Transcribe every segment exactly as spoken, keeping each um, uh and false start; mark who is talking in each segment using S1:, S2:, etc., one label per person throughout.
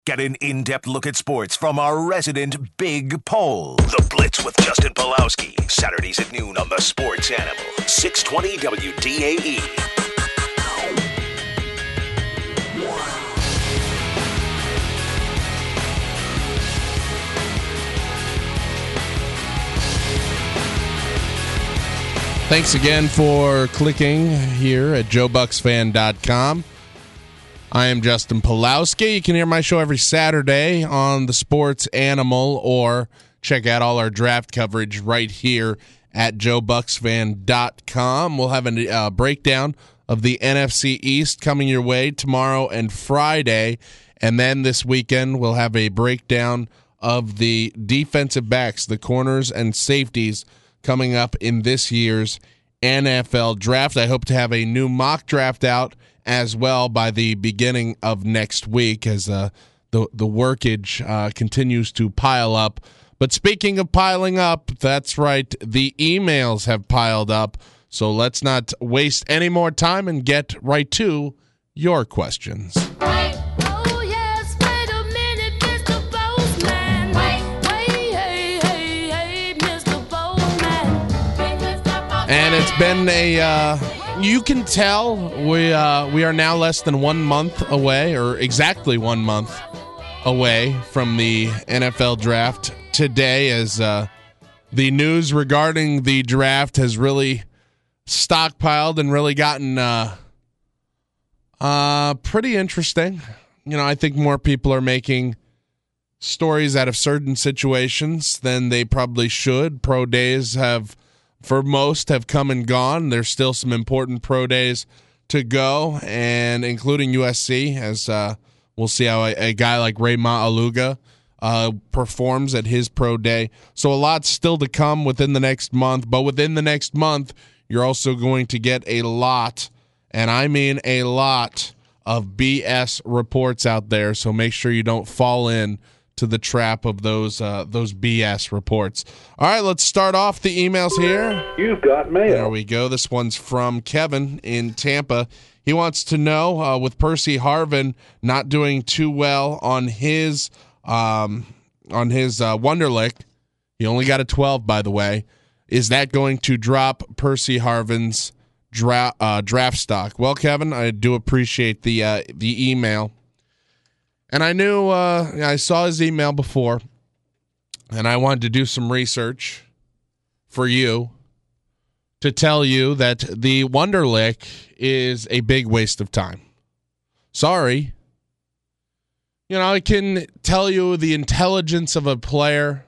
S1: Get an in-depth look at sports from our resident Big Pole. The Blitz with Justin Pulowski. Saturdays at noon on the Sports Animal. six twenty W D A E.
S2: Thanks again for clicking here at joe bucks fan dot com. I am Justin Pulowski. You can hear my show every Saturday on the Sports Animal, or check out all our draft coverage right here at joe bucks fan dot com. We'll have a uh, breakdown of the N F C East coming your way tomorrow and Friday, and then this weekend we'll have a breakdown of the defensive backs, the corners and safeties coming up in this year's N F L draft. I hope to have a new mock draft out as well by the beginning of next week as uh, the, the workage uh, continues to pile up. But speaking of piling up, that's right, the emails have piled up. So let's not waste any more time and get right to your questions. And it's been a, uh, you can tell we uh, we are now less than one month away, or exactly one month away from the N F L draft today, as uh, the news regarding the draft has really stockpiled and really gotten uh, uh, pretty interesting. You know, I think more people are making stories out of certain situations than they probably should. Pro days have, for most, have come and gone. There's still some important pro days to go, and including U S C, as uh, we'll see how a, a guy like Ray Maualuga uh, performs at his pro day. So a lot still to come within the next month, but within the next month, you're also going to get a lot, and I mean a lot, of B S reports out there, so make sure you don't fall in to the trap of those uh, those B S reports. All right, let's start off the emails here.
S3: You've got mail.
S2: There we go. This one's from Kevin in Tampa. He wants to know, uh, with Percy Harvin not doing too well on his um, on his uh, Wonderlic, he only got a twelve, by the way. Is that going to drop Percy Harvin's dra- uh, draft stock? Well, Kevin, I do appreciate the uh, the email. And I knew, uh, I saw his email before, and I wanted to do some research for you to tell you that the Wonderlic is a big waste of time. Sorry. You know, I can tell you the intelligence of a player,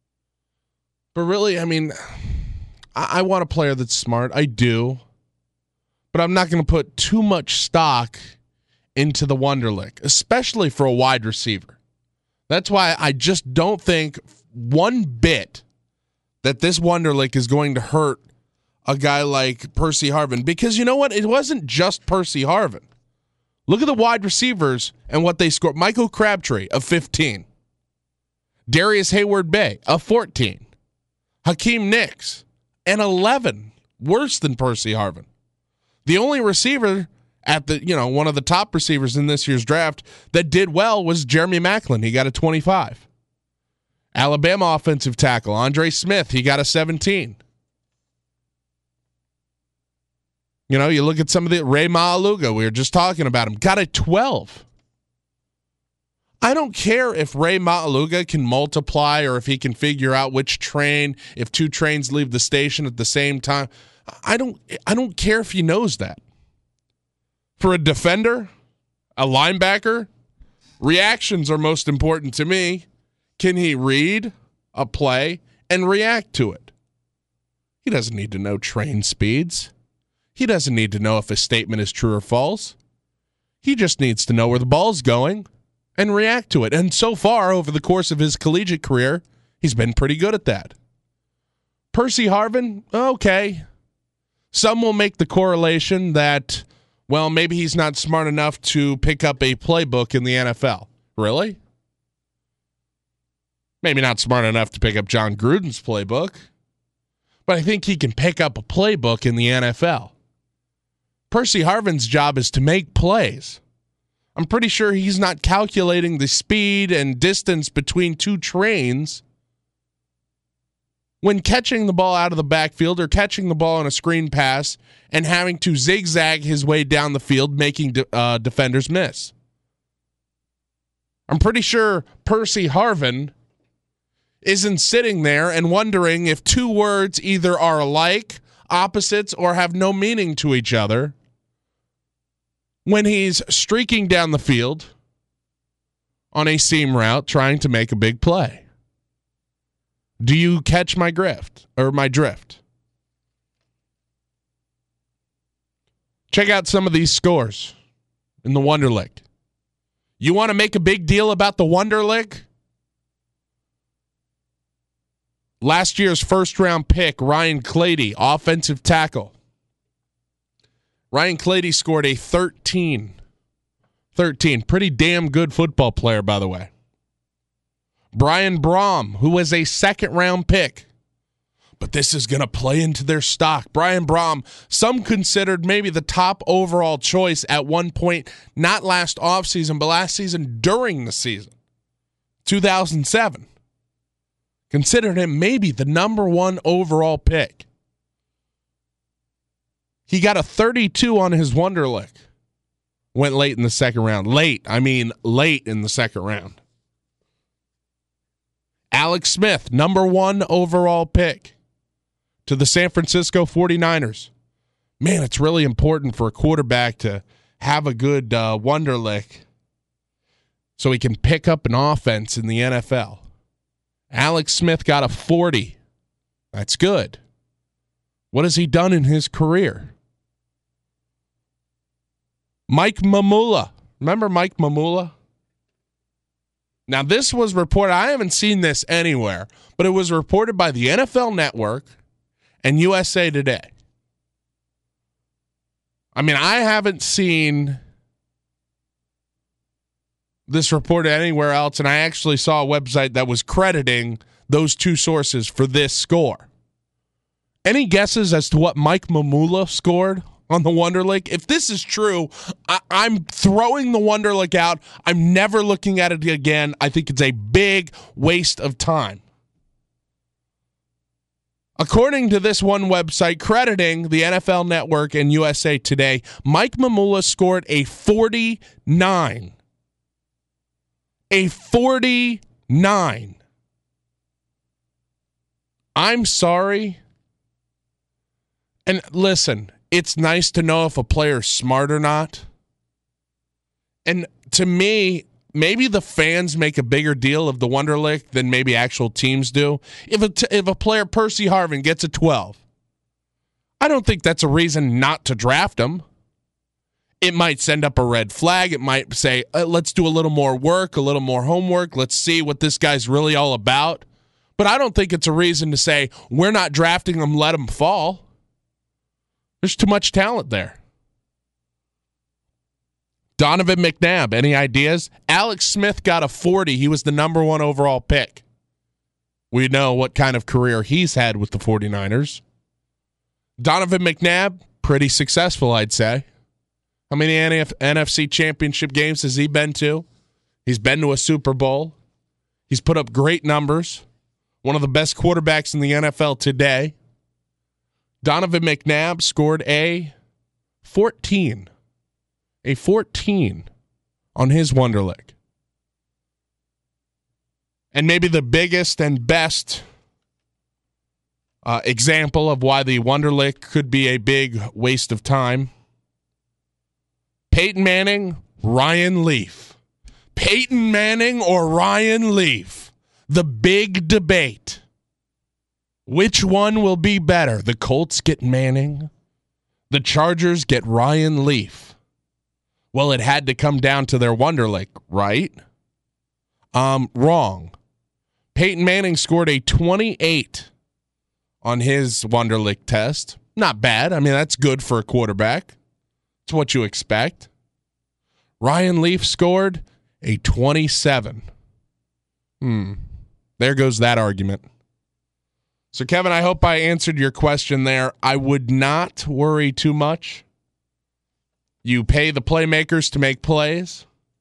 S2: but really, I mean, I, I want a player that's smart. I do. But I'm not going to put too much stock into the Wonderlic, especially for a wide receiver. That's why I just don't think one bit that this Wonderlic is going to hurt a guy like Percy Harvin. Because you know what? It wasn't just Percy Harvin. Look at the wide receivers and what they scored. Michael Crabtree, of fifteen. Darius Hayward-Bay, of fourteen. Hakeem Nicks, an eleven. Worse than Percy Harvin. The only receiver at the, you know, one of the top receivers in this year's draft that did well was Jeremy Maclin. He got a twenty-five. Alabama offensive tackle Andre Smith, he got a seventeen. You know, you look at some of the Ray Maualuga, we were just talking about him, got a twelve. I don't care if Ray Maualuga can multiply or if he can figure out which train, if two trains leave the station at the same time. I don't I don't care if he knows that. For a defender, a linebacker, reactions are most important to me. Can he read a play and react to it? He doesn't need to know train speeds. He doesn't need to know if a statement is true or false. He just needs to know where the ball's going and react to it. And so far, over the course of his collegiate career, he's been pretty good at that. Percy Harvin, okay. Some will make the correlation that, well, maybe he's not smart enough to pick up a playbook in the N F L. Really? Maybe not smart enough to pick up John Gruden's playbook, but I think he can pick up a playbook in the N F L. Percy Harvin's job is to make plays. I'm pretty sure he's not calculating the speed and distance between two trains when catching the ball out of the backfield or catching the ball on a screen pass and having to zigzag his way down the field, making de- uh, defenders miss. I'm pretty sure Percy Harvin isn't sitting there and wondering if two words either are alike, opposites, or have no meaning to each other when he's streaking down the field on a seam route trying to make a big play. Do you catch my drift or my drift? Check out some of these scores in the Wonderlic. You want to make a big deal about the Wonderlic? Last year's first round pick, Ryan Clady, offensive tackle. Ryan Clady scored a thirteen. thirteen. Pretty damn good football player, by the way. Brian Brom, who was a second round pick. But this is going to play into their stock. Brian Brom, some considered maybe the top overall choice at one point, not last offseason, but last season during the season. two thousand seven. Considered him maybe the number one overall pick. He got a thirty-two on his Wonderlic. Went late in the second round. Late, I mean late in the second round. Alex Smith, number one overall pick to the San Francisco forty-niners. Man, it's really important for a quarterback to have a good uh, Wonderlic so he can pick up an offense in the N F L. Alex Smith got a forty. That's good. What has he done in his career? Mike Mamula. Remember Mike Mamula? Now, this was reported. I haven't seen this anywhere, but it was reported by the N F L Network and U S A Today. I mean, I haven't seen this reported anywhere else, and I actually saw a website that was crediting those two sources for this score. Any guesses as to what Mike Mamula scored on the Wonderlic? If this is true, I- I'm throwing the Wonderlic out. I'm never looking at it again. I think it's a big waste of time. According to this one website crediting the N F L Network and U S A Today, Mike Mamula scored a forty-nine. A forty-nine. I'm sorry. And listen, it's nice to know if a player's smart or not. And to me, maybe the fans make a bigger deal of the Wonderlic than maybe actual teams do. If a, t- if a player, Percy Harvin, gets a twelve, I don't think that's a reason not to draft him. It might send up a red flag. It might say, uh, let's do a little more work, a little more homework. Let's see what this guy's really all about. But I don't think it's a reason to say, we're not drafting him, let him fall. There's too much talent there. Donovan McNabb, any ideas? Alex Smith got a forty. He was the number one overall pick. We know what kind of career he's had with the forty-niners. Donovan McNabb, pretty successful, I'd say. How many N F C championship games has he been to? He's been to a Super Bowl. He's put up great numbers. One of the best quarterbacks in the N F L today. Donovan McNabb scored a fourteen. A fourteen on his Wonderlic. And maybe the biggest and best uh, example of why the Wonderlic could be a big waste of time. Peyton Manning, Ryan Leaf. Peyton Manning or Ryan Leaf? The big debate. Which one will be better? The Colts get Manning. The Chargers get Ryan Leaf. Well, it had to come down to their Wonderlic, right? Um, wrong. Peyton Manning scored a twenty-eight on his Wonderlic test. Not bad. I mean, that's good for a quarterback. It's what you expect. Ryan Leaf scored a twenty-seven. Hmm. There goes that argument. So, Kevin, I hope I answered your question there. I would not worry too much. You pay the playmakers to make plays.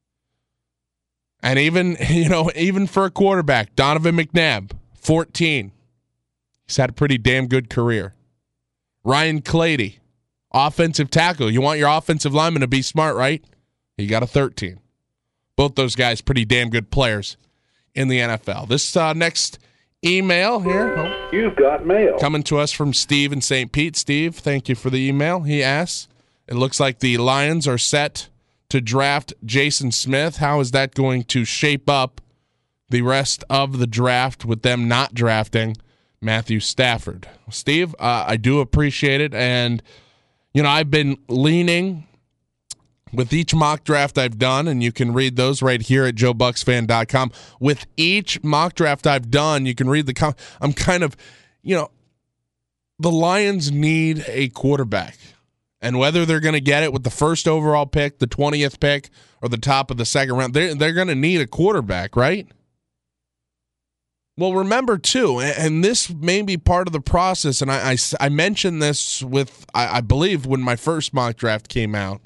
S2: And even, you know, even for a quarterback, Donovan McNabb, fourteen. He's had a pretty damn good career. Ryan Clady, offensive tackle. You want your offensive lineman to be smart, right? He got a thirteen. Both those guys pretty damn good players in the N F L. This uh, next email here. Oh,
S3: You've got mail.
S2: Coming to us from Steve in Saint Pete. Steve, thank you for the email. He asks, it looks like the Lions are set to draft Jason Smith. How is that going to shape up the rest of the draft with them not drafting Matthew Stafford? Steve, uh, I do appreciate it. And, you know, I've been leaning with each mock draft I've done, and you can read those right here at joe bucks fan dot com. With each mock draft I've done, you can read the com- I'm kind of, you know, the Lions need a quarterback. And whether they're going to get it with the first overall pick, the twentieth pick, or the top of the second round, they're, they're going to need a quarterback, right? Well, remember, too, and this may be part of the process, and I, I, I mentioned this with, I, I believe, when my first mock draft came out.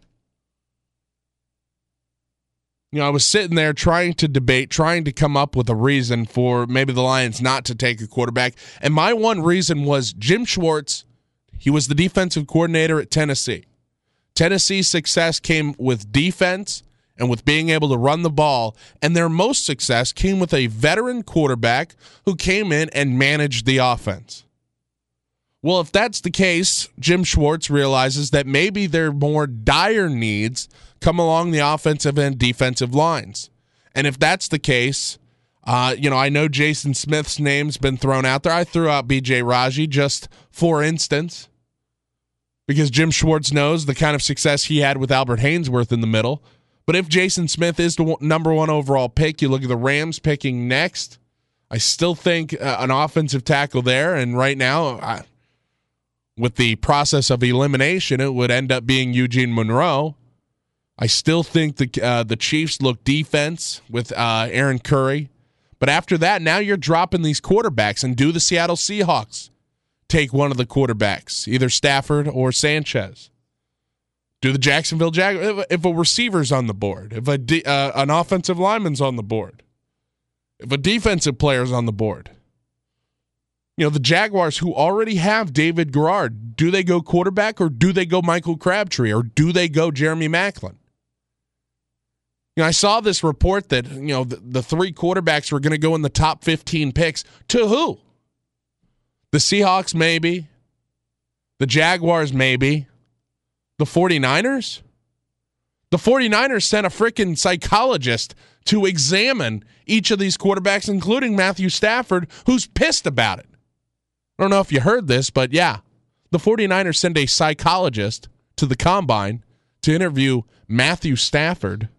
S2: You know, I was sitting there trying to debate, trying to come up with a reason for maybe the Lions not to take a quarterback. And my one reason was Jim Schwartz. He was the defensive coordinator at Tennessee. Tennessee's success came with defense and with being able to run the ball. And their most success came with a veteran quarterback who came in and managed the offense. Well, if that's the case, Jim Schwartz realizes that maybe their more dire needs come along the offensive and defensive lines. And if that's the case, uh, you know, I know Jason Smith's name's been thrown out there. I threw out B J Raji just for instance, because Jim Schwartz knows the kind of success he had with Albert Hainsworth in the middle. But if Jason Smith is the number one overall pick, you look at the Rams picking next, I still think uh, an offensive tackle there. And right now, I, with the process of elimination, it would end up being Eugene Monroe. I still think the uh, the Chiefs look defense with uh, Aaron Curry. But after that, now you're dropping these quarterbacks. And do the Seattle Seahawks take one of the quarterbacks, either Stafford or Sanchez? Do the Jacksonville Jaguars, if a receiver's on the board, if a de- uh, an offensive lineman's on the board, if a defensive player's on the board? You know, the Jaguars, who already have David Garrard, do they go quarterback or do they go Michael Crabtree or do they go Jeremy Maclin? You know, I saw this report that, you know, the, the three quarterbacks were going to go in the top fifteen picks. To who? The Seahawks, maybe. The Jaguars, maybe. The 49ers? The 49ers sent a freaking psychologist to examine each of these quarterbacks, including Matthew Stafford, who's pissed about it. I don't know if you heard this, but yeah, the 49ers sent a psychologist to the combine to interview Matthew Stafford.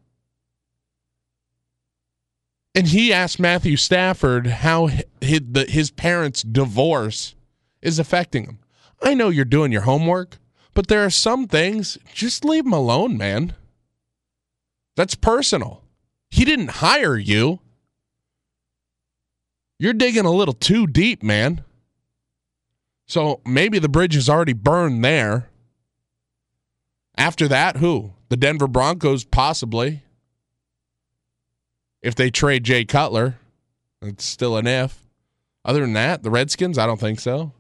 S2: And he asked Matthew Stafford how his, his parents' divorce is affecting him. I know you're doing your homework, but there are some things, just leave him alone, man. That's personal. He didn't hire you. You're digging a little too deep, man. So maybe the bridge is already burned there. After that, who? The Denver Broncos, possibly. If they trade Jay Cutler, it's still an if. Other than that, the Redskins, I don't think so.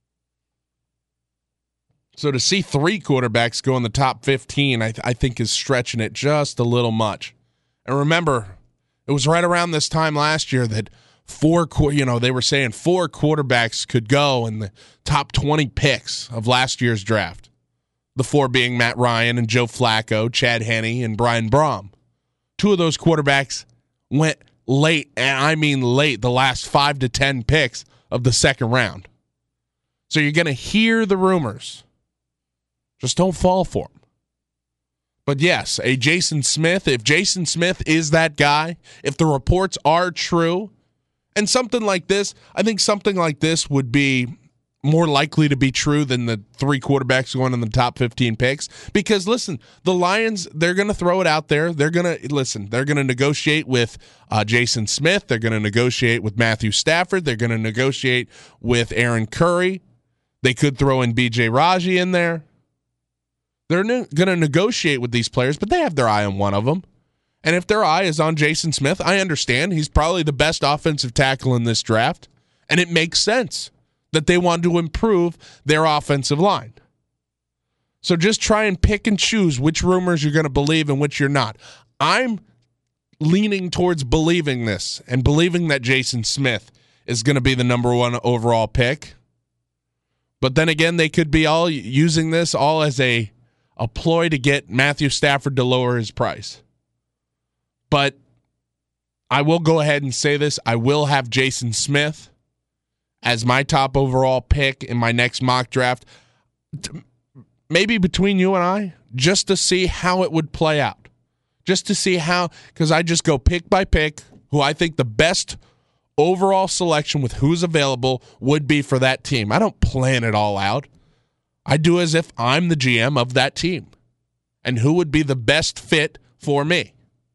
S2: So to see three quarterbacks go in the top fifteen, I, th- I think is stretching it just a little much. And remember, it was right around this time last year that four, you know, they were saying four quarterbacks could go in the top twenty picks of last year's draft. The four being Matt Ryan and Joe Flacco, Chad Henne, and Brian Brom. Two of those quarterbacks went late, and I mean late, the last five to ten picks of the second round. So you're going to hear the rumors. Just don't fall for them. But yes, a Jason Smith, if Jason Smith is that guy, if the reports are true, and something like this, I think something like this would be more likely to be true than the three quarterbacks going in the top fifteen picks. Because, listen, the Lions, they're going to throw it out there. They're going to, listen, they're going to negotiate with uh, Jason Smith. They're going to negotiate with Matthew Stafford. They're going to negotiate with Aaron Curry. They could throw in B J Raji in there. They're ne- going to negotiate with these players, but they have their eye on one of them. And if their eye is on Jason Smith, I understand. He's probably the best offensive tackle in this draft. And it makes sense that they want to improve their offensive line. So just try and pick and choose which rumors you're going to believe and which you're not. I'm leaning towards believing this and believing that Jason Smith is going to be the number one overall pick. But then again, they could be all using this all as a, a ploy to get Matthew Stafford to lower his price. But I will go ahead and say this. I will have Jason Smith as my top overall pick in my next mock draft. Maybe between you and I, just to see how it would play out. Just to see how, because I just go pick by pick who I think the best overall selection with who's available would be for that team. I don't plan it all out. I do as if I'm the G M of that team and who would be the best fit for me.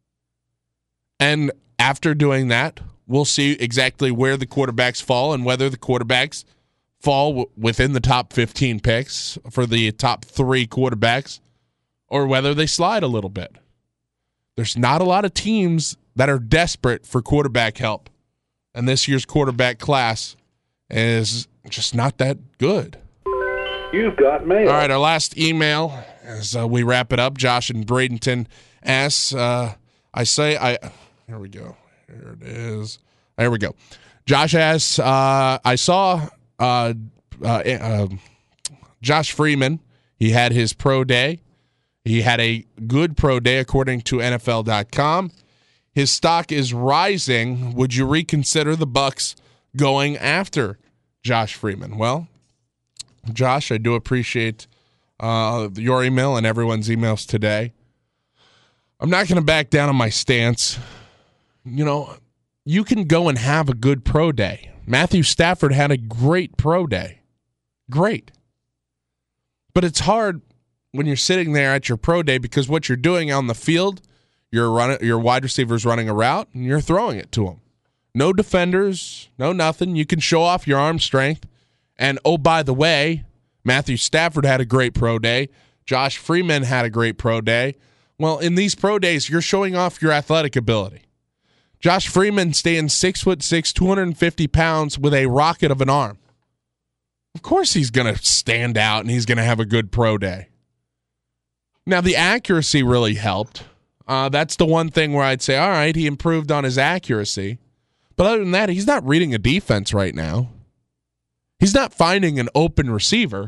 S2: And after doing that, we'll see exactly where the quarterbacks fall and whether the quarterbacks fall w- within the top fifteen picks for the top three quarterbacks or whether they slide a little bit. There's not a lot of teams that are desperate for quarterback help. And this year's quarterback class is just not that good.
S3: You've got mail.
S2: All right, our last email as uh, we wrap it up. Josh in Bradenton asks, uh, I say, I here we go. Here it is. There we go. Josh asks, uh, I saw uh, uh, uh, Josh Freeman. He had his pro day. He had a good pro day according to N F L dot com. His stock is rising. Would you reconsider the Bucs going after Josh Freeman? Well, Josh, I do appreciate uh, your email and everyone's emails today. I'm not going to back down on my stance. You know, you can go and have a good pro day. Matthew Stafford had a great pro day. Great. But it's hard when you're sitting there at your pro day because what you're doing on the field, your run, your wide receiver's running a route, and you're throwing it to him. No defenders, no nothing. You can show off your arm strength. And, oh, by the way, Matthew Stafford had a great pro day. Josh Freeman had a great pro day. Well, in these pro days, you're showing off your athletic ability. Josh Freeman staying six foot six, two hundred fifty pounds with a rocket of an arm. Of course he's going to stand out and he's going to have a good pro day. Now, the accuracy really helped. Uh, that's the one thing where I'd say, all right, he improved on his accuracy. But other than that, he's not reading a defense right now. He's not finding an open receiver.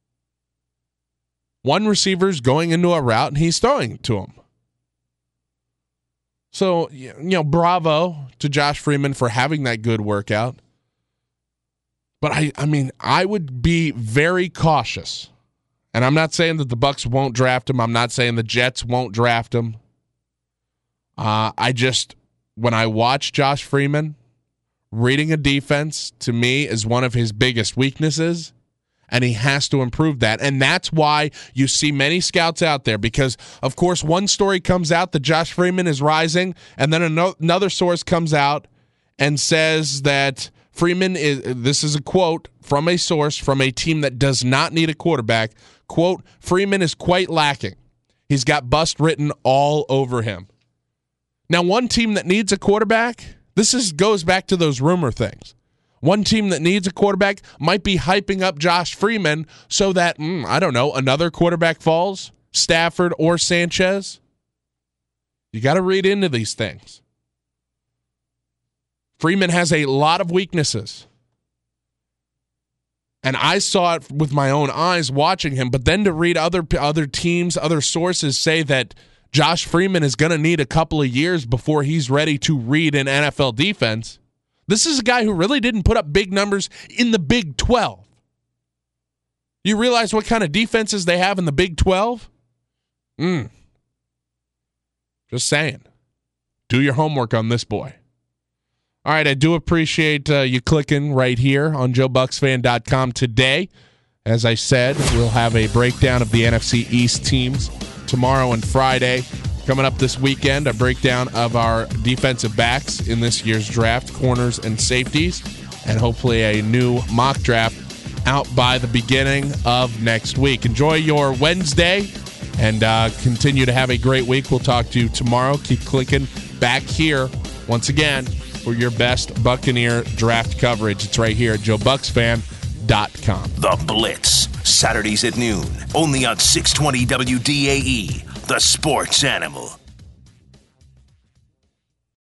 S2: One receiver's going into a route and he's throwing it to him. So, you know, bravo to Josh Freeman for having that good workout. But, I, I mean, I would be very cautious. And I'm not saying that the Bucs won't draft him. I'm not saying the Jets won't draft him. Uh, I just, when I watch Josh Freeman, reading a defense, to me, is one of his biggest weaknesses. And he has to improve that. And that's why you see many scouts out there because, of course, one story comes out that Josh Freeman is rising, and then another source comes out and says that Freeman is, this is a quote from a source from a team that does not need a quarterback, quote, Freeman is quite lacking. He's got bust written all over him. Now, one team that needs a quarterback, this is goes back to those rumor things. One team that needs a quarterback might be hyping up Josh Freeman so that, mm, I don't know, another quarterback falls, Stafford or Sanchez. You got to read into these things. Freeman has a lot of weaknesses. And I saw it with my own eyes watching him, but then to read other other teams, other sources say that Josh Freeman is going to need a couple of years before he's ready to read an N F L defense. This is a guy who really didn't put up big numbers in the Big twelve. You realize what kind of defenses they have in the Big twelve? Mm. Just saying. Do your homework on this boy. All right, I do appreciate uh, you clicking right here on Joe Bucs Fan dot com today. As I said, we'll have a breakdown of the N F C East teams tomorrow and Friday. Coming up this weekend, a breakdown of our defensive backs in this year's draft, corners and safeties, and hopefully a new mock draft out by the beginning of next week. Enjoy your Wednesday. and uh, continue to have a great week. We'll talk to you tomorrow. Keep clicking back here once again for your best Buccaneer draft coverage. It's right here at joe bucks fan dot com.
S1: The Blitz, Saturdays at noon, only on six twenty W D A E, the sports animal.